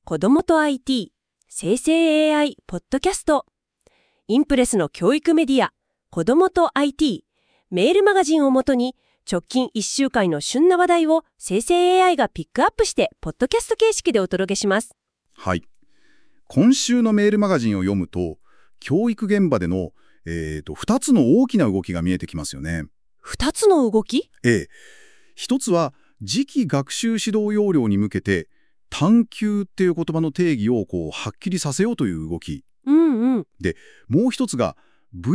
子どもと IT 生成 AI ポッドキャスト、インプレスの教育メディア子どもと IT メールマガジンをもとに直近1週間の旬な話題を生成 AI がピックアップしてポッドキャスト形式でお届けします。 はい。今週のメールマガジンを読むと、教育現場での、2つの大きな動きが見えてきますよね。 2つの動き？ 1つは次期学習指導要領に向けて探究っていう言葉の定義をはっきりさせようという動き。で、もう1つが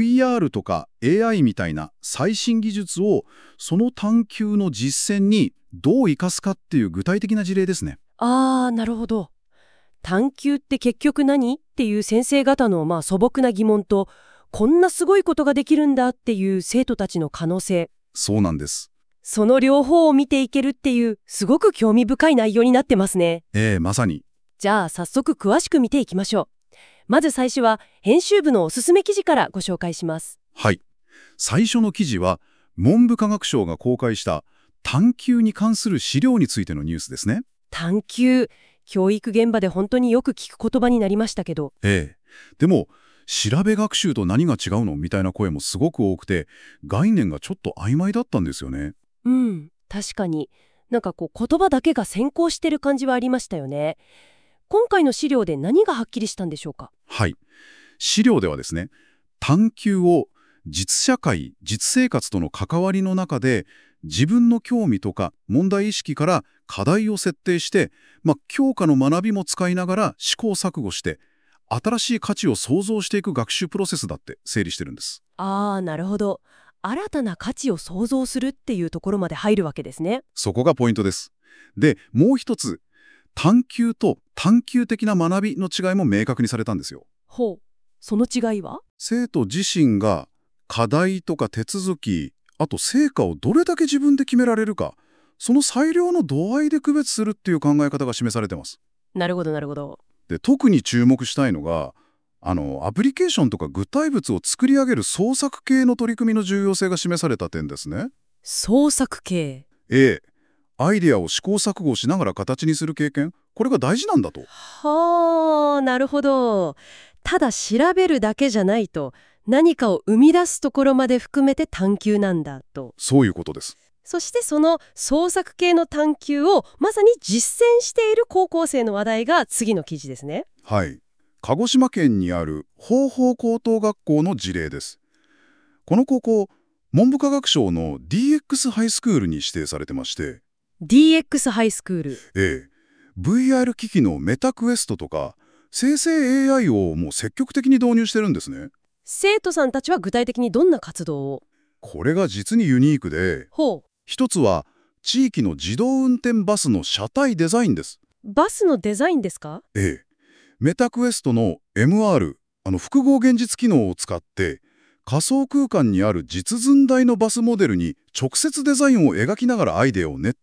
VR とか AI みたいな最新技術をその探究の実践にどう生かすかっていう具体的な事例ですね。 なるほど。探究って結局何っていう先生方の素朴な疑問と、こんなすごいことができるんだっていう生徒たちの可能性。 そうなんです。 その両方を見ていけるっていうすごく興味深い内容になってますね。 まさに。 じゃあ早速詳しく見ていきましょう。まず最初は編集部のおすすめ記事からご紹介します。 はい。最初の記事は文部科学省が公開した探究に関する資料についてのニュースですね。 探究、教育現場で本当によく聞く言葉になりましたけど。 でも調べ学習と何が違うのみたいな声もすごく多くて、概念がちょっと曖昧だったんですよね。 確かに。言葉だけが先行してる感じはありましたよね。今回の資料で何がはっきりしたんでしょうか？ はい。資料ではですね、探究を実社会、実生活との関わりの中で自分の興味とか問題意識から課題を設定して、教科の学びも使いながら試行錯誤して新しい価値を創造していく学習プロセスだって整理してるんです。 なるほど。新たな価値を創造するっていうところまで入るわけですね。 そこがポイントです。で、もう一つ、探究と探究的な学びの違いも明確にされたんですよ。 その違いは？ 生徒自身が課題とか手続き、あと成果をどれだけ自分で決められるか、その裁量の度合いで区別するっていう考え方が示されてます。 なるほどなるほど。 で、特に注目したいのが、アプリケーションとか具体物を作り上げる創作系の取り組みの重要性が示された点ですね。 創作系。 アイデアを試行錯誤しながら形にする経験、これが大事なんだと。 なるほど。ただ調べるだけじゃないと、何かを生み出すところまで含めて探究なんだと。 そういうことです。 そしてその創作系の探究をまさに実践している高校生の話題が次の記事ですね。 はい。鹿児島県にある豊豊高等学校の事例です。この高校、文部科学省の DX ハイスクールに指定されてまして。 DX ハイスクール。 VR 機器のメタクエストとか、生成 AI をもう積極的に導入してるんですね。 生徒さんたちは具体的にどんな活動を？ これが実にユニークで、一つは地域の自動運転バスの車体デザインです。 バスのデザインですか？ メタクエストの MR、複合現実機能を使って仮想空間にある実寸大のバスモデルに直接デザインを描きながらアイデアを練って。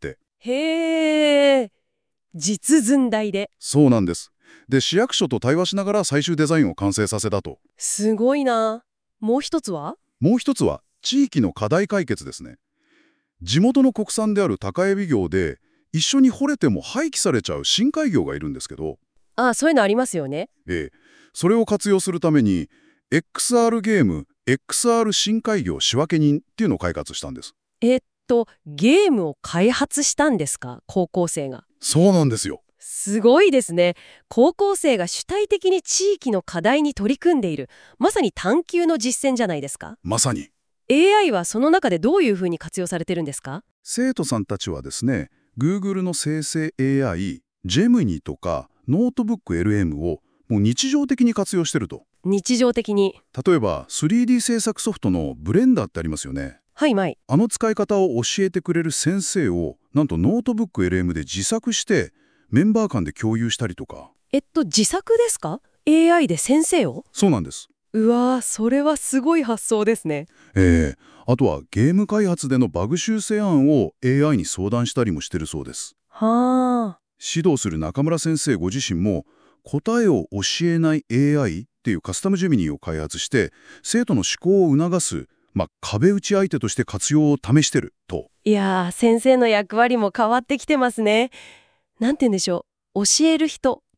実寸大で。 そうなんです。で、市役所と対話しながら最終デザインを完成させたと。 すごいな。もう一つは地域の課題解決ですね。地元の国産である高エビ業で一緒に掘れても廃棄されちゃう深海魚がいるんですけど、 そういうのありますよね。 それを活用するために XR ゲーム XR 深海魚仕分け人っていうのを開発したんです。 ゲームを開発したんですか？高校生が。 そうなんですよ。 すごいですね。高校生が主体的に地域の課題に取り組んでいる。まさに探究の実践じゃないですか。 まさに。 AI はその中でどういうふうに活用されてるんですか？ 生徒さんたちはですね、Google の生成 AI、Gemini とかノートブック LM をもう日常的に活用してると。 日常的に。 例えば 3D 制作ソフトのブレンダーってありますよね。あの使い方を教えてくれる先生をなんとノートブック LM で自作してメンバー間で共有したりとか。 自作ですか？ AI で先生を？ そうなんです。 それはすごい発想ですね。 あとはゲーム開発でのバグ修正案を AI に相談したりもしてるそうです。指導する中村先生ご自身も答えを教えない AI っていうカスタムジェミニを開発して生徒の思考を促す、壁打ち相手として活用を試してると。 先生の役割も変わってきてますね。なんて言うんでしょう。教える人、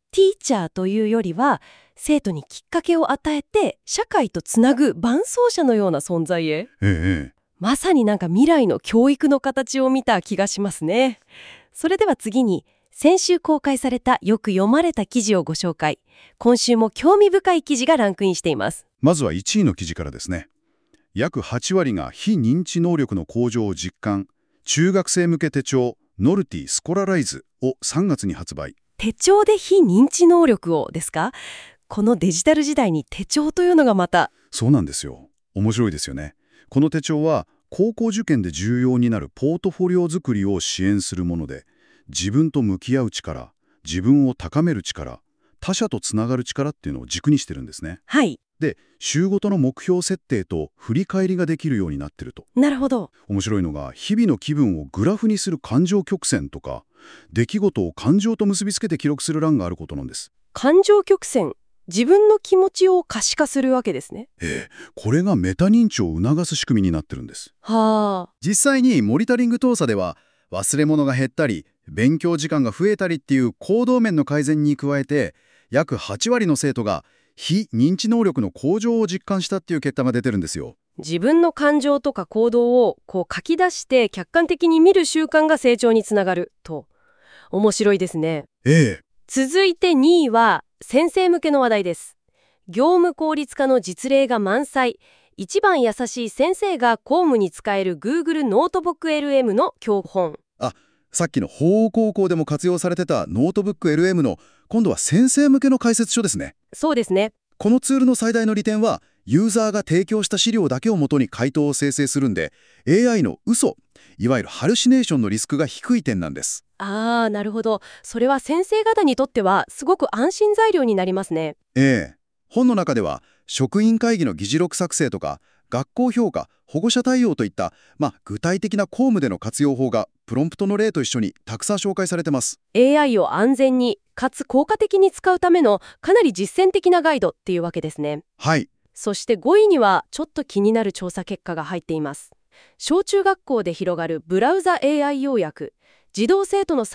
ティーチャーというよりは、生徒にきっかけを与えて社会とつなぐ伴走者のような存在へ。まさに未来の教育の形を見た気がしますね。それでは次に、先週公開されたよく読まれた記事をご紹介。今週も興味深い記事がランクインしています。 まずは1位の記事からですね。約8割が非認知能力の向上を実感。中学生向け手帳ノルティスコラライズを3月に発売。 手帳で非認知能力をですか？このデジタル時代に手帳というのがまた。 そうなんですよ。面白いですよね。この手帳は高校受験で重要になるポートフォリオ作りを支援するもので、自分と向き合う力、自分を高める力、他者とつながる力っていうのを軸にしてるんですね。 はい。 で、週ごとの目標設定と振り返りができるようになってると。 なるほど。 面白いのが、日々の気分をグラフにする感情曲線とか、出来事を感情と結びつけて記録する欄があることなんです。 感情曲線、自分の気持ちを可視化するわけですね。 これがメタ認知を促す仕組みになってるんです。 はあ。 実際にモニタリング調査では、忘れ物が減ったり、勉強時間が増えたりっていう行動面の改善に加えて、約8割の生徒が非認知能力の向上を実感したっていう結果が出てるんですよ。 自分の感情とか行動を書き出して客観的に見る習慣が成長につながると。面白いですね。続いて2位は先生向けの話題です。業務効率化の実例が満載。一番優しい先生が公務に使える Google ノートブック LM の教本。 さっきの法王高校でも活用されてたノートブック LM の今度は先生向けの解説書ですね。 そうですね。 このツールの最大の利点は、ユーザーが提供した資料だけをもとに回答を生成するんで、AI の嘘、いわゆるハルシネーションのリスクが低い点なんです。 なるほど。それは先生方にとってはすごく安心材料になりますね。 本の中では、職員会議の議事録作成とか、学校評価、保護者対応といった、具体的な公務での活用法がプロンプトの例と一緒にたくさん紹介されてます。 AI を安全にかつ効果的に使うためのかなり実践的なガイドっていうわけですね。 はい。 そして5位にはちょっと気になる調査結果が入っています。小中学校で広がるブラウザ AI 要約。児童生徒の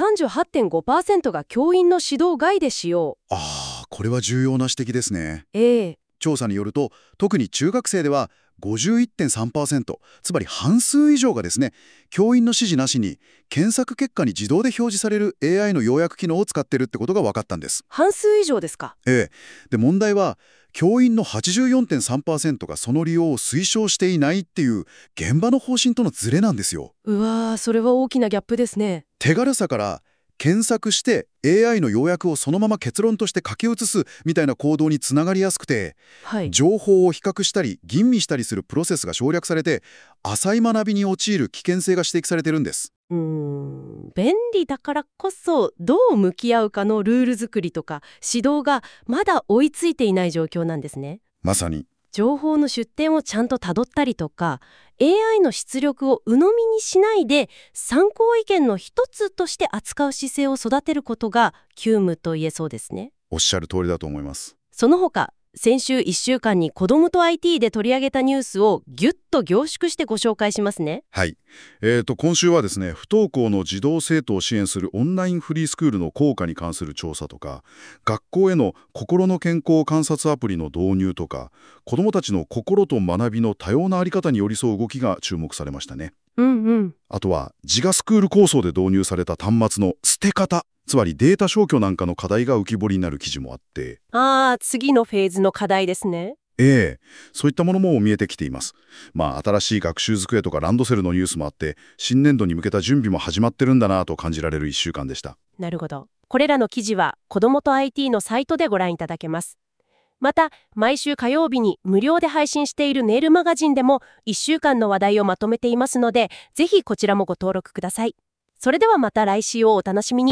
38.5% が教員の指導外で使用。 これは重要な指摘ですね。調査によると、特に中学生では51.3%、つまり半数以上がですね、教員の指示なしに検索結果に自動で表示される AI の要約機能を使っているってことが分かったんです。 半数以上ですか。 で、問題は教員の 84.3% がその利用を推奨していないっていう現場の方針とのズレなんですよ。 それは大きなギャップですね。 手軽さから検索して AI の要約をそのまま結論として書き写すみたいな行動につながりやすくて、情報を比較したり吟味したりするプロセスが省略されて、浅い学びに陥る危険性が指摘されてるんです。 便利だからこそどう向き合うかのルール作りとか指導がまだ追いついていない状況なんですね。 まさに。 情報の出典をちゃんとたどったりとか AI の出力を鵜呑みにしないで参考意見の一つとして扱う姿勢を育てることが急務と言えそうですね。 おっしゃる通りだと思います。 その他先週1週間に子どもと IT で取り上げたニュースをギュッと凝縮してご紹介しますね。 はい。今週はですね、不登校の児童生徒を支援するオンラインフリースクールの効果に関する調査とか、学校への心の健康観察アプリの導入とか、子どもたちの心と学びの多様なあり方に寄り添う動きが注目されましたね。あとは自我スクール構想で導入された端末の捨て方、つまりデータ消去なんかの課題が浮き彫りになる記事もあって、 次のフェーズの課題ですね。 そういったものも見えてきています。新しい学習机とかランドセルのニュースもあって、新年度に向けた準備も始まってるんだなと感じられる1週間でした。 なるほど。これらの記事は子どもと IT のサイトでご覧いただけます。また毎週火曜日に無料で配信しているメールマガジンでも1週間の話題をまとめていますので、ぜひこちらもご登録ください。それではまた来週をお楽しみに。